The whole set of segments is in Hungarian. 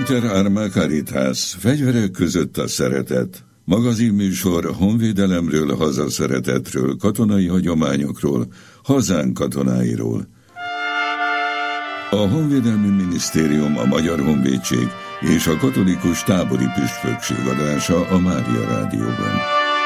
Inter Arma Caritas, fegyverek között a szeretet. Magazinműsor honvédelemről, hazaszeretetről, katonai hagyományokról, hazánk katonáiról. A Honvédelmi Minisztérium, a Magyar Honvédség és a Katolikus Tábori Püspökség adása a Mária Rádióban.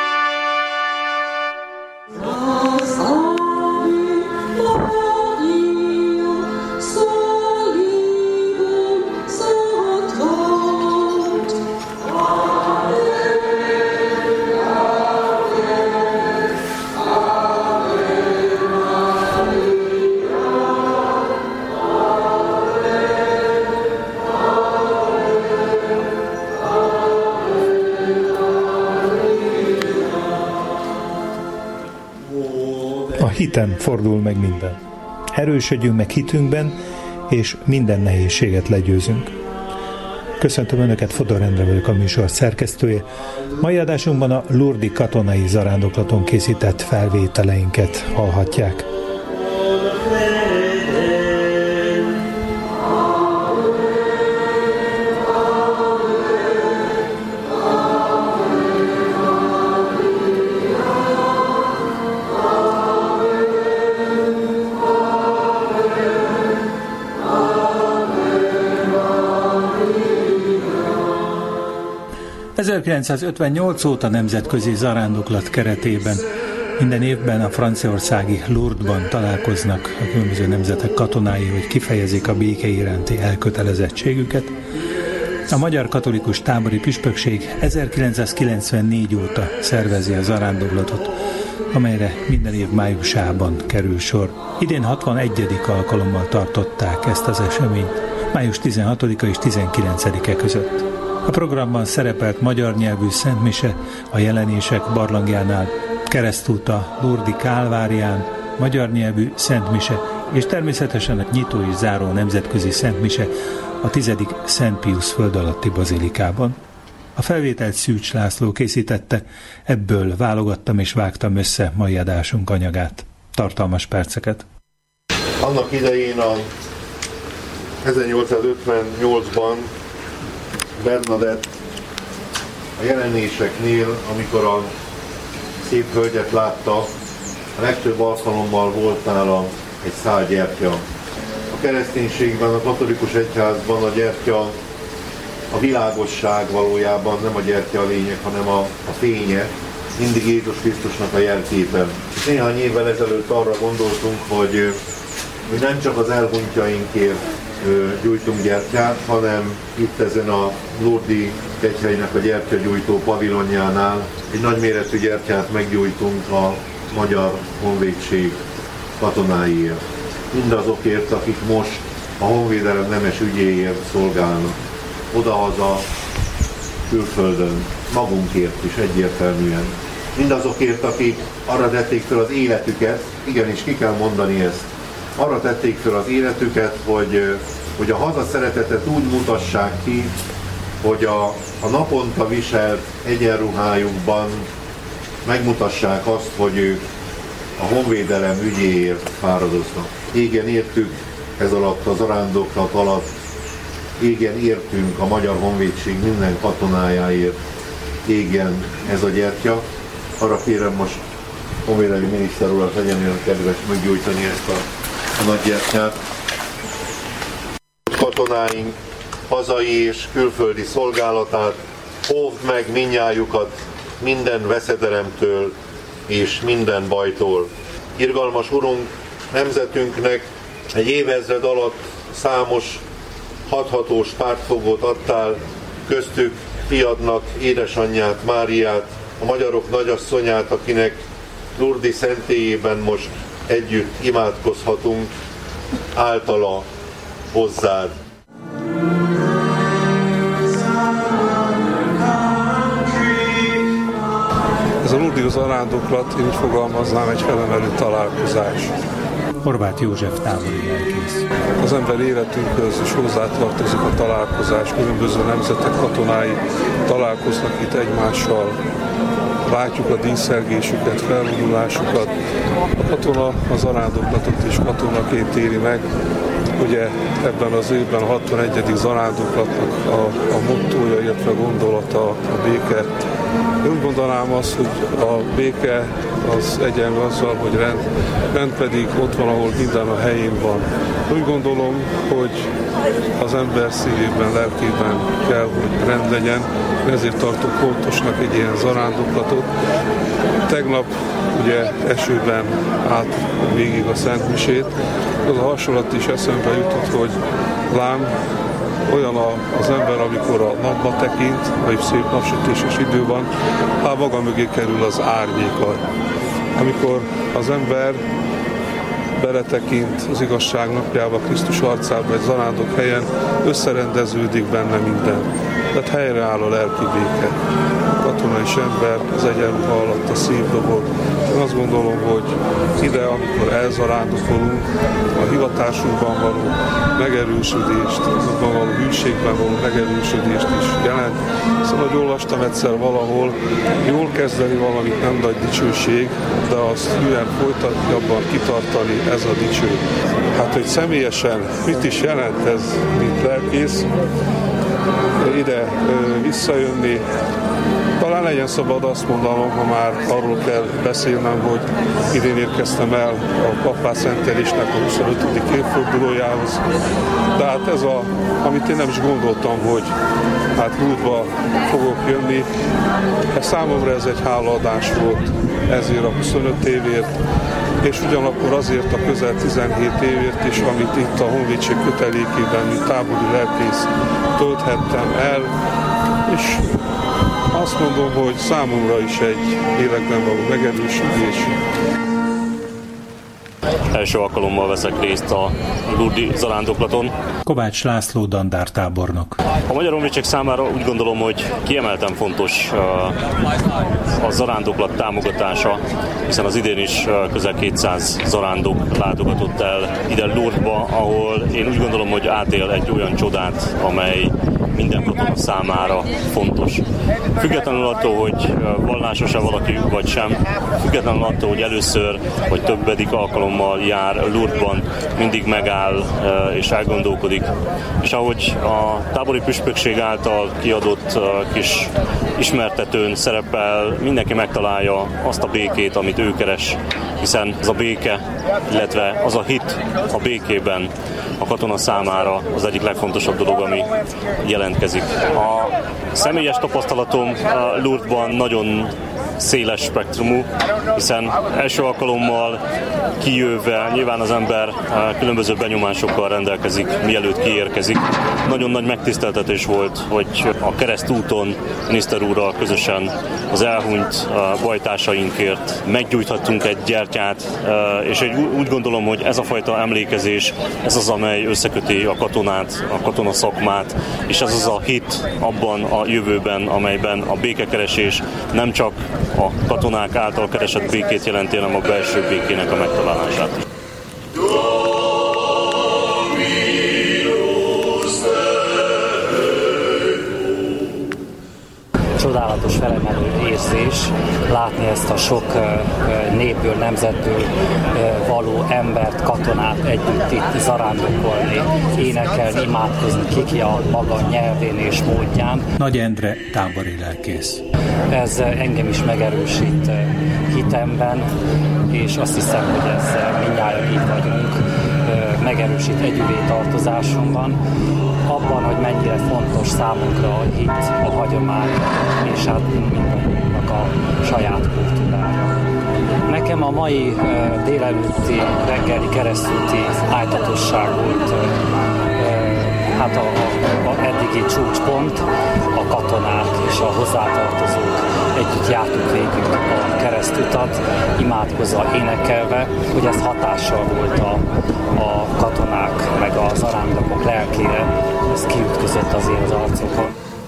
Hiten fordul meg minden. Erősödjünk meg hitünkben, és minden nehézséget legyőzünk. Köszöntöm Önöket, Fodor Endre vagyok, a műsor szerkesztője. Mai adásunkban a Lourdes-i katonai zarándoklaton készített felvételeinket hallhatják. ...1958 óta nemzetközi zarándoklat keretében minden évben a franciaországi Lourdesban találkoznak a különböző nemzetek katonái, hogy kifejezik a béke iránti elkötelezettségüket. A Magyar Katolikus Tábori Püspökség 1994 óta szervezi a zarándoklatot, amelyre minden év májusában kerül sor. Idén 61. alkalommal tartották ezt az eseményt, május 16-a és 19-e között. A programban szerepelt magyar nyelvű szentmise a Jelenések barlangjánál, keresztút a Lourdes-i Kálvárián, magyar nyelvű szentmise, és természetesen a nyitó és záró nemzetközi szentmise a 10. Szent Piusz föld alatti bazilikában. A felvételt Szűcs László készítette, ebből válogattam és vágtam össze mai adásunk anyagát. Tartalmas perceket. Annak idején a 1858-ban Bernadett a Jelenéseknél, amikor a szép hölgyet látta, a legtöbb alkalommal volt nála egy szál gyertya. A kereszténységben, a katolikus egyházban a gyertya a világosság valójában, nem a gyertya a lényeg, hanem a fénye, mindig Jézus Krisztusnak a jelképe. És néhány évvel ezelőtt arra gondoltunk, hogy nem csak az elhunytjainkért gyújtunk gyertyát, hanem itt ezen a Lourdes-i egyhelynek a gyertyagyújtó pavilonjánál egy nagyméretű gyertyát meggyújtunk a Magyar Honvédség katonáiért. Mindazokért, akik most a honvédelem nemes ügyéért szolgálnak. Odahaza, külföldön, magunkért is egyértelműen. Mindazokért, akik arra tették fel az életüket, igenis ki kell mondani ezt, arra tették fel az életüket, hogy a haza szeretetet úgy mutassák ki, hogy a naponta viselt egyenruhájukban megmutassák azt, hogy ők a honvédelem ügyéért fáradoznak. Égen értük ez alatt a zarándoklat alatt, égen értünk a Magyar Honvédség minden katonájáért, égen ez a gyertya. Arra kérem most honvédelmi miniszter urat, legyen olyan kedves meggyújtani ezt a nagy gyertyát. Katonáink hazai és külföldi szolgálatát, óvd meg mindnyájukat minden veszedelemtől és minden bajtól. Irgalmas Urunk, nemzetünknek egy évezred alatt számos hathatós pártfogót adtál, köztük fiadnak édesanyját, Máriát, a magyarok nagyasszonyát, akinek Lourdes szentélyében most együtt imádkozhatunk, általa hozzád. Ez a Lourdes zarándoklat, én így fogalmaznám, egy felemelő találkozás. Horváth József tábori lelkész. Az ember életünkhöz is hozzátartozik a találkozás, különböző nemzetek katonái találkoznak itt egymással, látjuk a díszelgésüket, felvonulásukat. A katona az zarándoklatot is katonaként éli meg, Ugye ebben az évben a 61. zarándoklatnak a mottója, illetve gondolata a béke. Én úgy mondanám azt, hogy a béke az egyenlő azzal, hogy rend pedig ott van, ahol minden a helyén van. Úgy gondolom, hogy az ember szívében, lelkében kell, hogy rend legyen, ezért tartok fontosnak egy ilyen zarándoklatot. Tegnap ugye esőben állt végig a Szent Misét, az a hasonlat is eszembe jutott, hogy lám, olyan az ember, amikor a napba tekint, vagy szép napsütéses idő van, maga mögé kerül az árnyéka. Amikor az ember beletekint az igazság napjába, Krisztus arcába, egy zarándok helyen, összerendeződik benne minden. Tehát helyreáll a lelki béke. A katonai ember az egyenruha alatt a szívdobog. Én azt gondolom, hogy ide, amikor elzarándokolunk, a hivatásunkban való megerősödést, azokban való hűségben való megerősödést is jelent. Szóval, hogy olvastam egyszer valahol, jól kezdeni valamit nem nagy dicsőség, de azt hűen folytatni, abban kitartani, ez a dicső. Hát, hogy személyesen mit is jelent ez, mint lelkész, ide visszajönni. Talán legyen szabad azt mondanom, ha már arról kell beszélnem, hogy idén érkeztem el a pappászentelésnek a 25. évfordulójához. De hát ez amit én nem is gondoltam, hogy hát Lourdesba fogok jönni. Számomra ez egy hálaadás volt ezért a 25 évért, és ugyanakkor azért a közel 17 évért is, amit itt a Honvédség kötelékében, mint tábori lelkész tölthettem el, és azt mondom, hogy számomra is egy lélekben való megerősödés. Első alkalommal veszek részt a lourdesi zarándoklaton. Kovács László dandártábornok. A Magyar Honvédség számára úgy gondolom, hogy kiemelten fontos a zarándoklat támogatása, hiszen az idén is közel 200 zarándok látogatott el ide Lourdesba, ahol én úgy gondolom, hogy átél egy olyan csodát, amely minden katona számára fontos. Függetlenül attól, hogy vallásos-e valaki vagy sem, függetlenül attól, hogy először vagy többedik alkalommal jár Lourdesban, mindig megáll és elgondolkodik. És ahogy a tábori püspökség által kiadott kis ismertetőn szerepel, mindenki megtalálja azt a békét, amit ő keres, hiszen ez a béke, illetve az a hit a békében a katona számára az egyik legfontosabb dolog, ami jelentkezik. A személyes tapasztalatom Lourdesban nagyon széles spektrumú, hiszen első alkalommal kijöve nyilván az ember különböző benyomásokkal rendelkezik, mielőtt kiérkezik. Nagyon nagy megtiszteltetés volt, hogy a keresztúton miniszter úrral közösen az elhunyt bajtársainkért meggyújthattunk egy gyertyát, és úgy gondolom, hogy ez a fajta emlékezés, ez az, amely összeköti a katonát, a katona szakmát, és ez az a hit abban a jövőben, amelyben a békekeresés nem csak a katonák által keresett békét jelenti, hanem a belső békének a megtalálását. Csodálatos, felemelő érzés látni ezt a sok népből, nemzetből való embert, katonát együtt itt zarándokolni, énekelni, imádkozni ki a maga nyelvén és módján. Nagy Endre tábori lelkész. Ez engem is megerősít hitemben, és azt hiszem, hogy ez mindnyájan így vagyunk, megerősít együvé tartozásunkban, abban, hogy mennyire fontos számunkra a hit, a hagyomány, és hát mindannyiunknak a saját kultúrája. Nekem a mai délelőtti, reggeli keresztúti ájtatosság volt hát a eddigi csúcspont, a katonák és a hozzátartozók együtt jártuk végig a keresztutat, imádkozva, énekelve, hogy ez hatással volt a katonák meg a zarándokok lelkére, ez kiütközött azért az arcokon.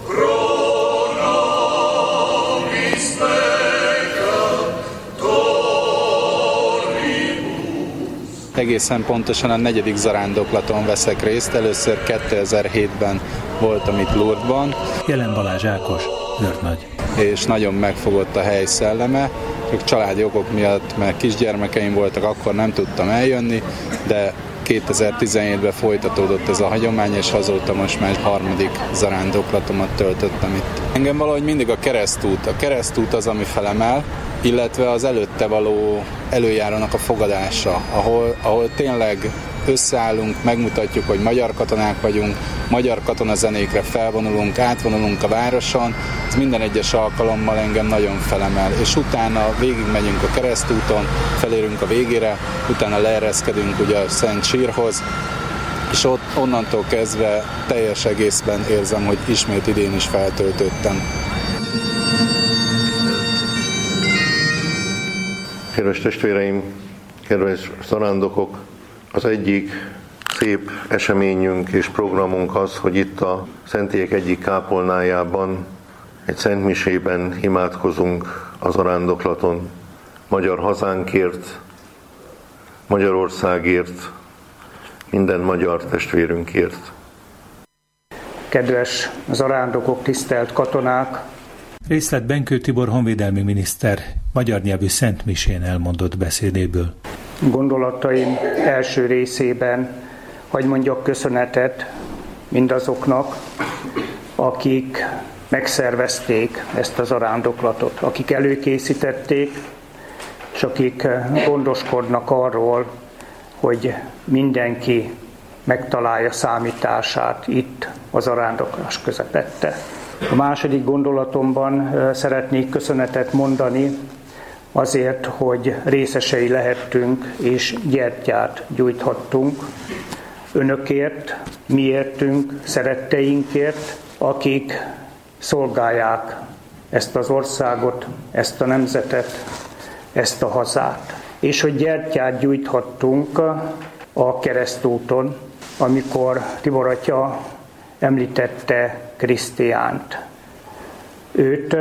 Egészen pontosan a 4. zarándoklaton veszek részt. Először 2007-ben voltam itt Lourdesban. Jelen Balázs Ákos, őrnagy. És nagyon megfogott a hely szelleme. Csak családi okok miatt, mert kisgyermekeim voltak, akkor nem tudtam eljönni, de 2017-ben folytatódott ez a hagyomány, és azóta most már harmadik zarándoklatomat töltöttem itt. Engem valahogy mindig a keresztút az, ami felemel, illetve az előtte való előjárónak a fogadása, ahol tényleg összeállunk, megmutatjuk, hogy magyar katonák vagyunk, magyar katonazenékre felvonulunk, átvonulunk a városon, ez minden egyes alkalommal engem nagyon felemel, és utána végigmegyünk a keresztúton, felérünk a végére, utána leereszkedünk ugye a Szent Sírhoz, és onnantól kezdve teljes egészben érzem, hogy ismét idén is feltöltöttem. Kedves testvéreim, kedves zarándokok, az egyik szép eseményünk és programunk az, hogy itt a szentélyek egyik kápolnájában, egy szentmisében imádkozunk a zarándoklaton, magyar hazánkért, Magyarországért, minden magyar testvérünkért. Kedves zarándokok, tisztelt katonák! Részlet Benkő Tibor honvédelmi miniszter magyar nyelvű szentmisén elmondott beszédéből. Gondolataim első részében hadd mondjak köszönetet mindazoknak, akik megszervezték ezt a zarándoklatot, akik előkészítették, és akik gondoskodnak arról, hogy mindenki megtalálja számítását itt a zarándoklás közepette. A második gondolatomban szeretnék köszönetet mondani azért, hogy részesei lehettünk és gyertyát gyújthattunk önökért, miértünk, szeretteinkért, akik szolgálják ezt az országot, ezt a nemzetet, ezt a hazát. És hogy gyertyát gyújthattunk a keresztúton, amikor Tibor atya említette Krisztiánt. Őt,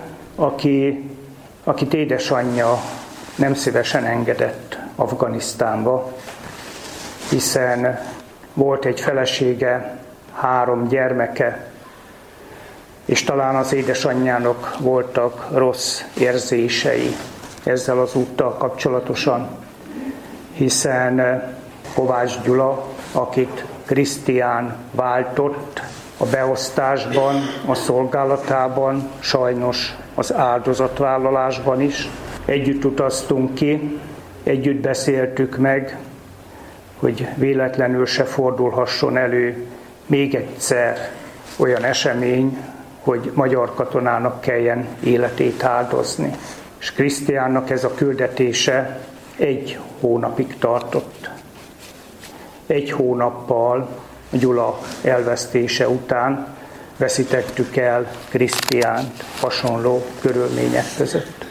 akit édesanyja nem szívesen engedett Afganisztánba, hiszen volt egy felesége, 3 gyermeke, és talán az édesanyjának voltak rossz érzései ezzel az úttal kapcsolatosan, hiszen Kovács Gyula, akit Krisztián váltott a beosztásban, a szolgálatában, sajnos az áldozatvállalásban is. Együtt utaztunk ki, együtt beszéltük meg, hogy véletlenül se fordulhasson elő még egyszer olyan esemény, hogy magyar katonának kelljen életét áldozni. És Krisztiánnak ez a küldetése 1 hónapig tartott. 1 hónappal a Gyula elvesztése után veszítettük el Krisztiánt hasonló körülmények között.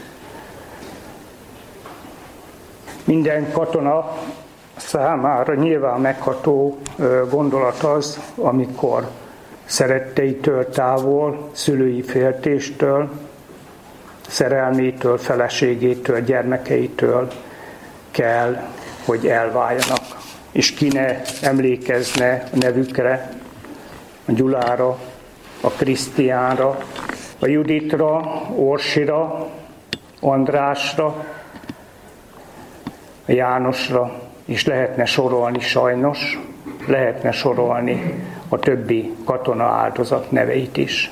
Minden katona számára nyilván megható gondolat az, amikor szeretteitől távol, szülői féltéstől, szerelmétől, feleségétől, gyermekeitől kell, hogy elváljanak. És ki ne emlékezne a nevükre, a Gyulára, a Krisztiánra, a Juditra, Orsira, Andrásra, a Jánosra, és lehetne sorolni sajnos, lehetne sorolni a többi katona áldozat neveit is.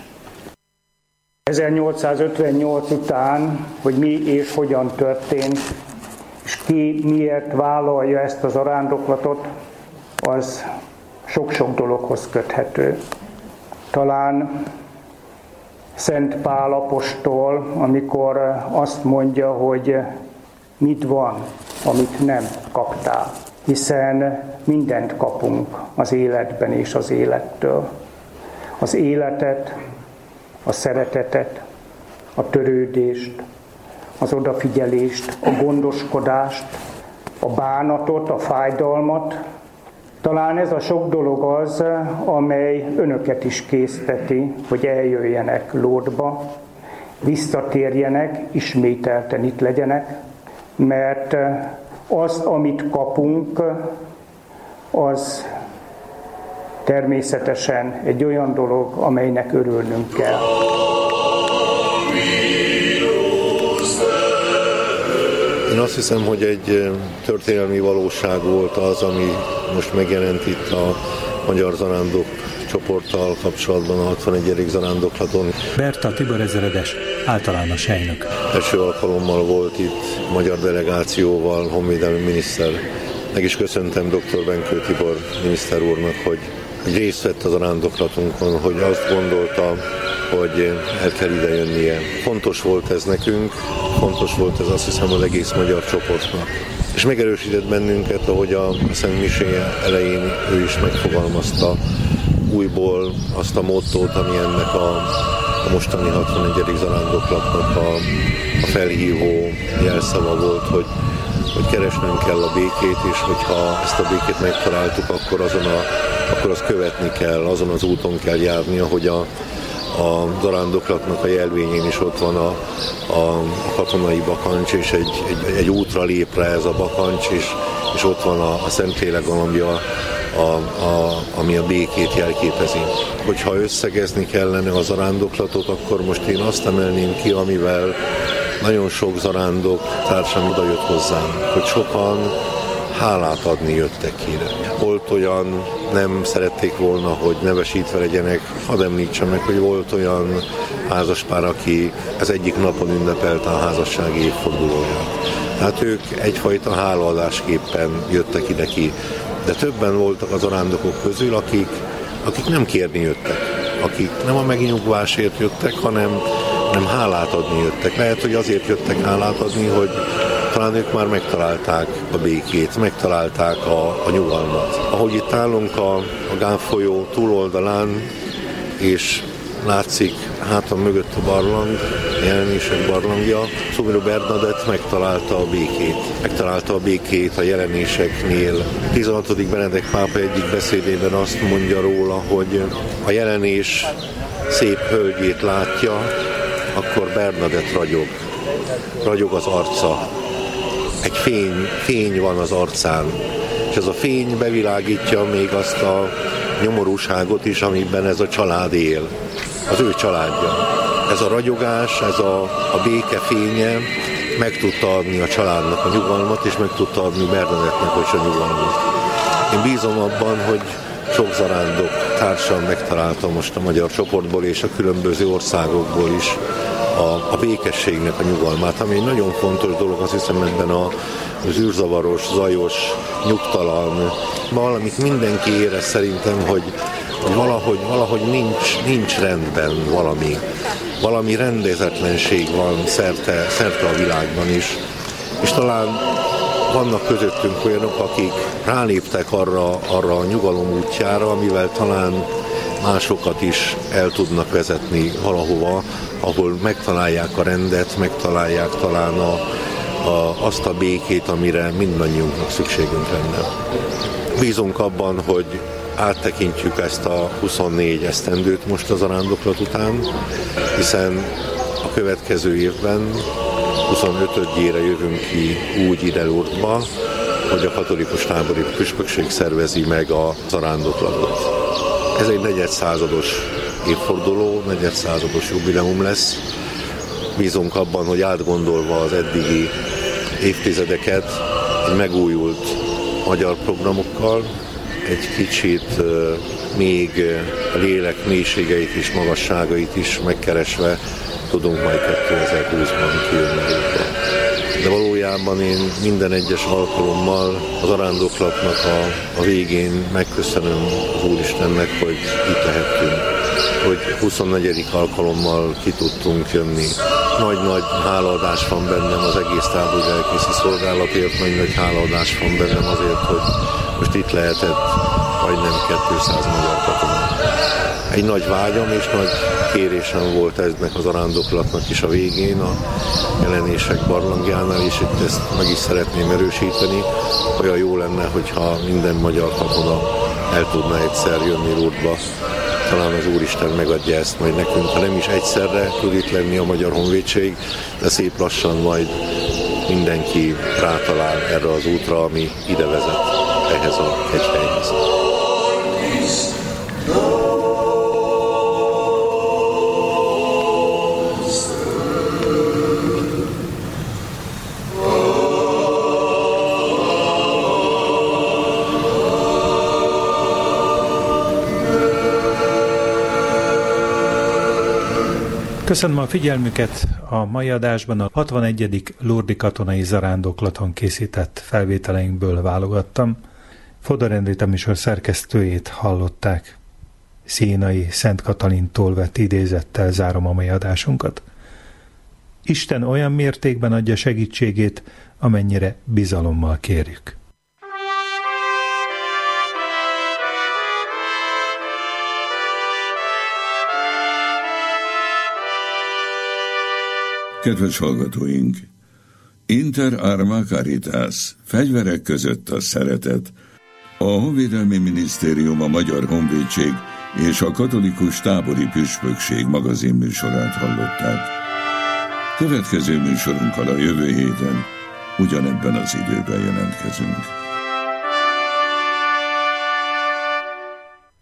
1858 után, hogy mi és hogyan történt, és ki miért vállalja ezt az zarándoklatot, az sok-sok dologhoz köthető. Talán Szent Pál apostol, amikor azt mondja, hogy mit van, amit nem kaptál, hiszen mindent kapunk az életben és az élettől. Az életet, a szeretetet, a törődést, az odafigyelést, a gondoskodást, a bánatot, a fájdalmat. Talán ez a sok dolog az, amely önöket is készteti, hogy eljöjjenek Lourdesba, visszatérjenek, ismételten itt legyenek, mert az, amit kapunk, az természetesen egy olyan dolog, amelynek örülnünk kell. Én azt Azt hiszem, hogy egy történelmi valóság volt az, ami most megjelent itt a magyar zarándok csoporttal kapcsolatban a 61. zarándoklaton. Berta Tibor ezredes, általános helynök. Első alkalommal volt itt magyar delegációval honvédelmi miniszter. Meg is köszöntem dr. Benkő Tibor miniszter úrnak, hogy részt vett a zarándoklatunkon, hogy azt gondolta, hogy el kell ide jönnie. Fontos volt ez nekünk, fontos volt ez azt hiszem az egész magyar csoportnak. És megerősített bennünket, ahogy a Szent Misé elején ő is megfogalmazta újból azt a mottót, ami ennek a mostani 61. zarándoklatnak a felhívó jelszava volt, hogy keresnünk kell a békét, és hogyha ezt a békét megtaláltuk, akkor azt követni kell, azon az úton kell járni, ahogy a zarándoklatnak a jelvényén is ott van a katonai bakancs, és egy útra lép rá ez a bakancs, és ott van a Szentlélek galambja, ami a békét jelképezi. Hogyha összegezni kellene a zarándoklatot, akkor most én azt emelném ki, amivel nagyon sok zarándok társam oda jött hozzám, hogy sokan hálát adni jöttek ide. Volt olyan, nem szerették volna, hogy nevesítve legyenek. Hadd említsem meg, hogy volt olyan házaspár, aki az egyik napon ünnepelte a házassági évfordulóját. Tehát ők egyfajta hálaadásképpen jöttek ide ki. De többen voltak az zarándokok közül, akik nem kérni jöttek. Akik nem a megnyugvásért jöttek, hanem hálát adni jöttek. Lehet, hogy azért jöttek hálát adni, hogy talán ők már megtalálták a békét, megtalálták a nyugalmat. Ahogy itt állunk a Gán folyó túloldalán, és látszik hátam mögött a barlang, a jelenések barlangja, Szumiro Bernadett megtalálta a békét. Megtalálta a békét a jelenéseknél. 16. Benedek pápa egyik beszédében azt mondja róla, hogy a jelenés szép hölgyét látja, akkor Bernadett ragyog. Ragyog az arca. Egy fény van az arcán, és ez a fény bevilágítja még azt a nyomorúságot is, amiben ez a család él. Az ő családja. Ez a ragyogás, ez a béke fénye meg tudta adni a családnak a nyugalmat, és meg tudta adni Bernadettnek is a nyugalmat. Én bízom abban, hogy sok zarándok társam megtalálta most a magyar csoportból és a különböző országokból is a békességnek a nyugalmát, ami egy nagyon fontos dolog, azt hiszem ebben az űrzavaros, zajos, nyugtalan, valamit mindenki érez szerintem, hogy valahogy nincs rendben valami rendezetlenség van szerte a világban is, és talán vannak közöttünk olyanok, akik ráléptek arra a nyugalom útjára, amivel talán másokat is el tudnak vezetni valahova, ahol megtalálják a rendet, megtalálják talán azt a békét, amire mindannyiunknak szükségünk lenne. Bízunk abban, hogy áttekintjük ezt a 24 esztendőt most a zarándoklat után, hiszen a következő évben 25-ére jövünk ki úgy ide Lourdesba, hogy a katolikus tábori püspökség szervezi meg a zarándoklatot. Ez egy negyedszázados évforduló, negyedszázados jubileum lesz. Bízunk abban, hogy átgondolva az eddigi évtizedeket, egy megújult magyar programokkal, egy kicsit még a lélek mélységeit és magasságait is megkeresve tudunk majd 2020-ban kijönni Lourdesba. De valójában én minden egyes alkalommal az zarándoklatnak a végén megköszönöm az Úristennek, hogy itt lehettünk, hogy 24. alkalommal ki tudtunk jönni. Nagy-nagy hálaadás van bennem az egész tábori lelkészi szolgálatért, nagy hálaadás van bennem azért, hogy most itt lehetett majdnem 200 magyar katona. Egy nagy vágyam és nagy kérésem volt ennek az zarándoklatnak is a végén, a jelenések barlangjánál, és itt ezt meg is szeretném erősíteni. Olyan jó lenne, hogyha minden magyar katona el tudna egyszer jönni Lourdesba. Talán az Úristen megadja ezt majd nekünk, ha nem is egyszerre tud itt lenni a Magyar Honvédség, de szép lassan majd mindenki rátalál erre az útra, ami ide vezet, ehhez a hegyhelyhez. Köszönöm a figyelmüket, a mai adásban a 61. Lourdes katonai zarándoklaton készített felvételeinkből válogattam. Fodor Endrit, a műsor szerkesztőjét hallották. Szénai Szent Katalintól vett idézettel zárom a mai adásunkat. Isten olyan mértékben adja segítségét, amennyire bizalommal kérjük. Kedves hallgatóink! Inter arma caritas, fegyverek között a szeretet. A Honvédelmi Minisztérium, a Magyar Honvédség és a Katolikus Tábori Püspökség magazinműsorát hallották. Következő műsorunkkal a jövő héten ugyanebben az időben jelentkezünk.